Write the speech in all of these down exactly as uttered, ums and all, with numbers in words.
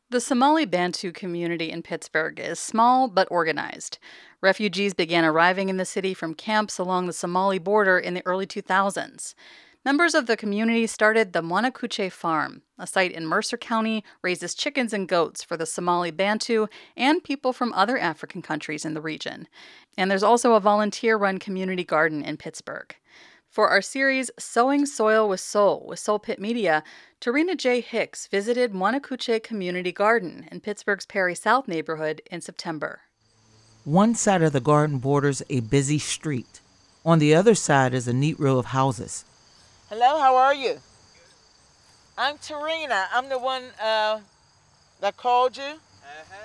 The Somali Bantu community in Pittsburgh is small but organized. Refugees began arriving in the city from camps along the Somali border in the early two thousands. Members of the community started the Mwanakuche Farm, a site in Mercer County raises chickens and goats for the Somali Bantu and people from other African countries in the region. And there's also a volunteer-run community garden in Pittsburgh. For our series, Sowing Soil with Soul with Soul Pit Media, Tarina J. Hicks visited Mwanakuche Community Garden in Pittsburgh's Perry South neighborhood in September. One side of the garden borders a busy street. On the other side is a neat row of houses. Hello, how are you? I'm Tarina. I'm the one uh, that called you. Uh-huh.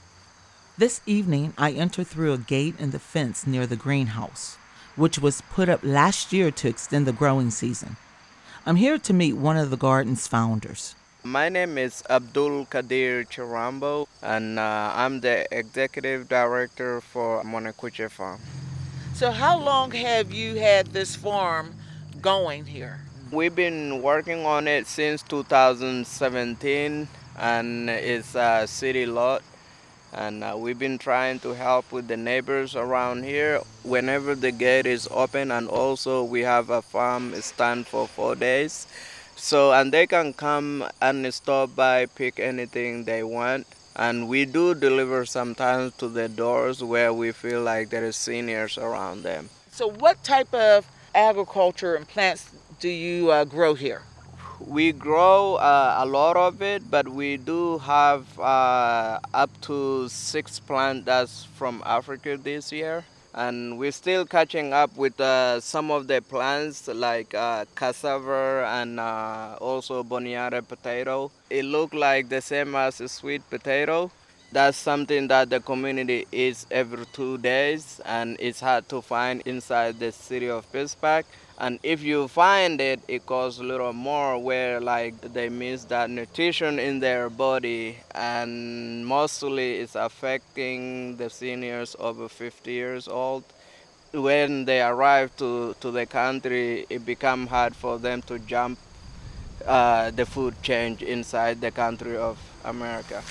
This evening, I enter through a gate in the fence near the greenhouse, which was put up last year to extend the growing season. I'm here to meet one of the garden's founders. My name is Abdul Kadir Chirambo, and uh, I'm the executive director for Mwanakuche Farm. So how long have you had this farm going here? We've been working on it since two thousand seventeen, and it's a city lot. And uh, we've been trying to help with the neighbors around here whenever the gate is open, and also we have a farm stand for four days. So, and they can come and stop by, pick anything they want. And we do deliver sometimes to the doors where we feel like there is seniors around them. So what type of agriculture and plants do you uh, grow here? We grow uh, a lot of it, but we do have uh, up to six plants that's from Africa this year. And we're still catching up with uh, some of the plants like uh, cassava and uh, also bonniere potato. It looks like the same as a sweet potato. That's something that the community eats every two days, and it's hard to find inside the city of Pittsburgh. And if you find it, it costs a little more, where like they miss that nutrition in their body, and mostly it's affecting the seniors over fifty years old. When they arrive to, to the country, it becomes hard for them to jump uh, the food chain inside the country of America.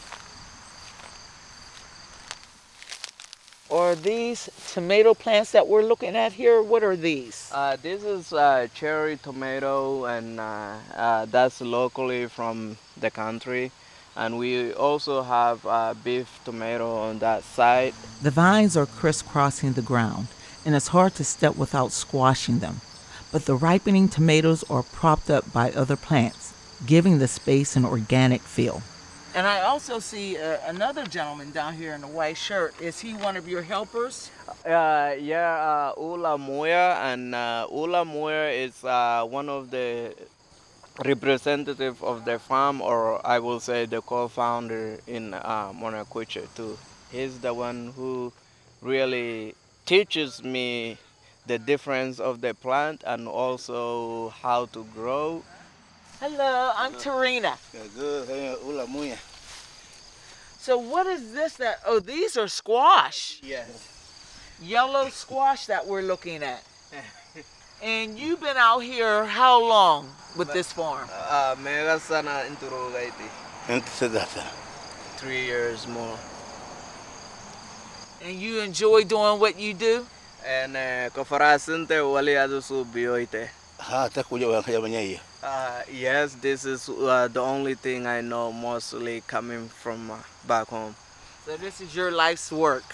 Are these tomato plants that we're looking at here? What are these? Uh, this is uh, cherry tomato, and uh, uh, that's locally from the country. And we also have uh, beef tomato on that side. The vines are crisscrossing the ground, and it's hard to step without squashing them. But the ripening tomatoes are propped up by other plants, giving the space an organic feel. And I also see uh, another gentleman down here in a white shirt. Is he one of your helpers? Uh, yeah, uh, Ula Moya, and uh, Ula Moya is uh, one of the representative of the farm, or I will say the co-founder in uh, Mwanakuche too. He's the one who really teaches me the difference of the plant and also how to grow. Hello, I'm Tarina. So what is this that, oh, these are squash. Yes. Yellow squash that we're looking at. And you've been out here how long with this farm? Uh, mega sana interrogaiti. Three years more. And you enjoy doing what you do? And kafarasinte wali adu subioite. Ha, ta kuja wa kaya manyai. Uh, yes, this is uh, the only thing I know, mostly coming from uh, back home. So this is your life's work?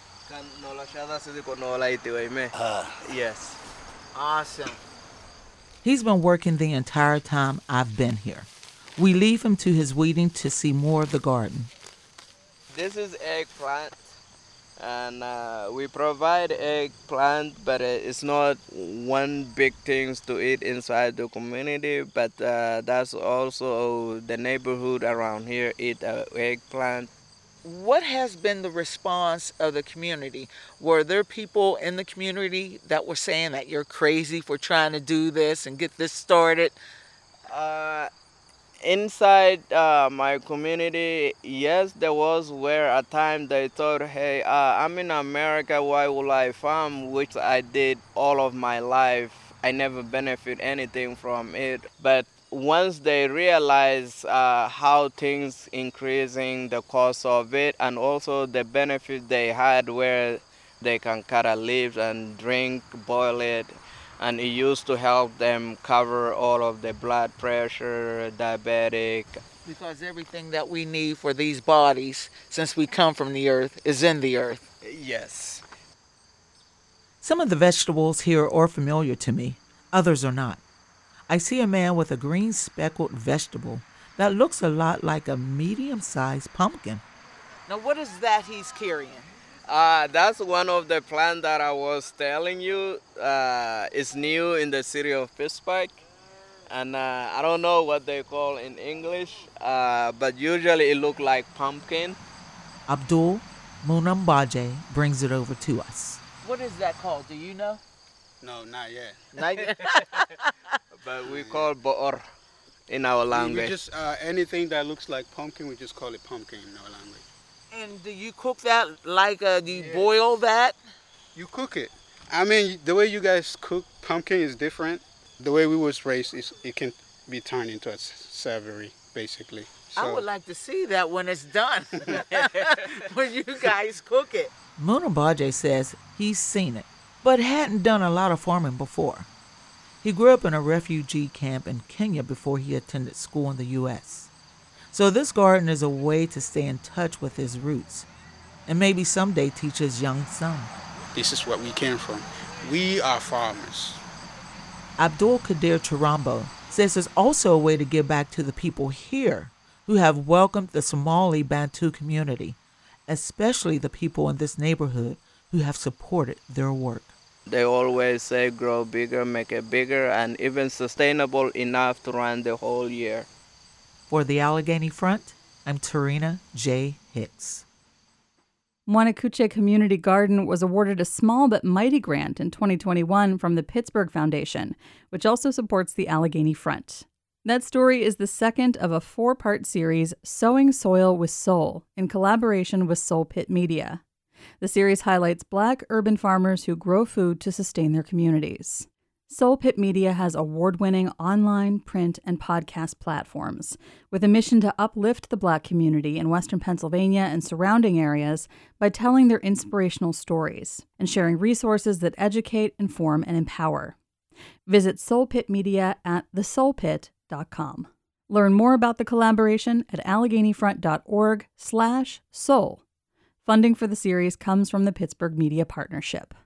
Yes. Awesome. He's been working the entire time I've been here. We leave him to his weeding to see more of the garden. This is eggplant. And uh, we provide eggplant, but it's not one big thing to eat inside the community. But uh, that's also the neighborhood around here eat uh, eggplant. What has been the response of the community? Were there people in the community that were saying that you're crazy for trying to do this and get this started? Uh, Inside uh, my community, yes, there was where at time they thought, hey, uh, I'm in America, why will I farm? Which I did all of my life. I never benefit anything from it. But once they realize uh, how things increasing, the cost of it, and also the benefit they had where they can cut a leaf and drink, boil it, and it used to help them cover all of the blood pressure, diabetic. Because everything that we need for these bodies, since we come from the earth, is in the earth. Yes. Some of the vegetables here are familiar to me, others are not. I see a man with a green speckled vegetable that looks a lot like a medium-sized pumpkin. Now, what is that he's carrying? Uh, that's one of the plants that I was telling you. Uh, it's new in the city of Pittsburgh. And uh, I don't know what they call in English, uh, but usually it looks like pumpkin. Abdul Munambaje brings it over to us. What is that called? Do you know? No, not yet. Not yet. But we call bo'or in our language. We, we just, uh, anything that looks like pumpkin, we just call it pumpkin in our language. And do you cook that like, uh, do you Yeah. boil that? You cook it. I mean, the way you guys cook pumpkin is different. The way we was raised, is it can be turned into a savory, basically. So, I would like to see that when it's done. When you guys cook it. Munambaje says he's seen it, but hadn't done a lot of farming before. He grew up in a refugee camp in Kenya before he attended school in the U S. So this garden is a way to stay in touch with his roots and maybe someday teach his young son. this is what we came from. We are farmers. Abdul Qadir Chirambo says there's also a way to give back to the people here who have welcomed the Somali Bantu community, especially the people in this neighborhood who have supported their work. They always say grow bigger, make it bigger, and even sustainable enough to run the whole year. For the Allegheny Front, I'm Tarina J. Hicks. Wanakuche Community Garden was awarded a small but mighty grant in twenty twenty-one from the Pittsburgh Foundation, which also supports the Allegheny Front. That story is the second of a four-part series, Sowing Soil with Soul, in collaboration with Soul Pit Media. The series highlights Black urban farmers who grow food to sustain their communities. Soul Pit Media has award-winning online, print, and podcast platforms, with a mission to uplift the Black community in Western Pennsylvania and surrounding areas by telling their inspirational stories and sharing resources that educate, inform, and empower. Visit Soul Pit Media at the soul pit dot com. Learn more about the collaboration at alleghenyfront.org slash soul. Funding for the series comes from the Pittsburgh Media Partnership.